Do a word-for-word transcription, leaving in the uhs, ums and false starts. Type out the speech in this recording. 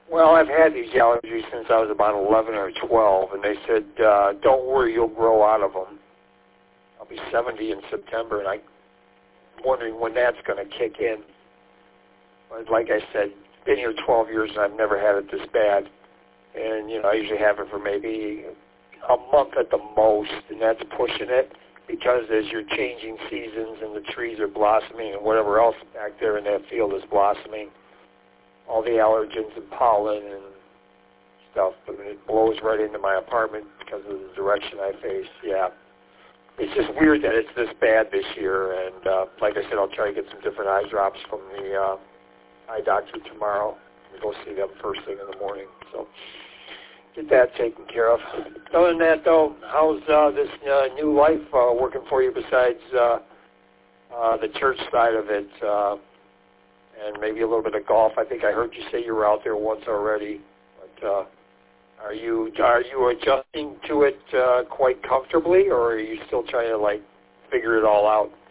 Well, I've had these allergies since I was about eleven or twelve, and they said, uh, don't worry, you'll grow out of them. I'll be seventy in September, and I'm wondering when that's going to kick in. But like I said, been here twelve years, and I've never had it this bad. And, you know, I usually have it for maybe a month at the most, and that's pushing it, because as you're changing seasons and the trees are blossoming and whatever else back there in that field is blossoming, all the allergens and pollen and stuff, but it blows right into my apartment because of the direction I face. Yeah. It's just weird that it's this bad this year, and uh, like I said, I'll try to get some different eye drops from the uh, eye doctor tomorrow. We'll go see them first thing in the morning. So get that taken care of. Other than that, though, how's uh, this uh, new life uh, working for you besides uh, uh, the church side of it? Uh, and maybe a little bit of golf. I think I heard you say you were out there once already. But uh, are you are you adjusting to it uh, quite comfortably, or are you still trying to like figure it all out?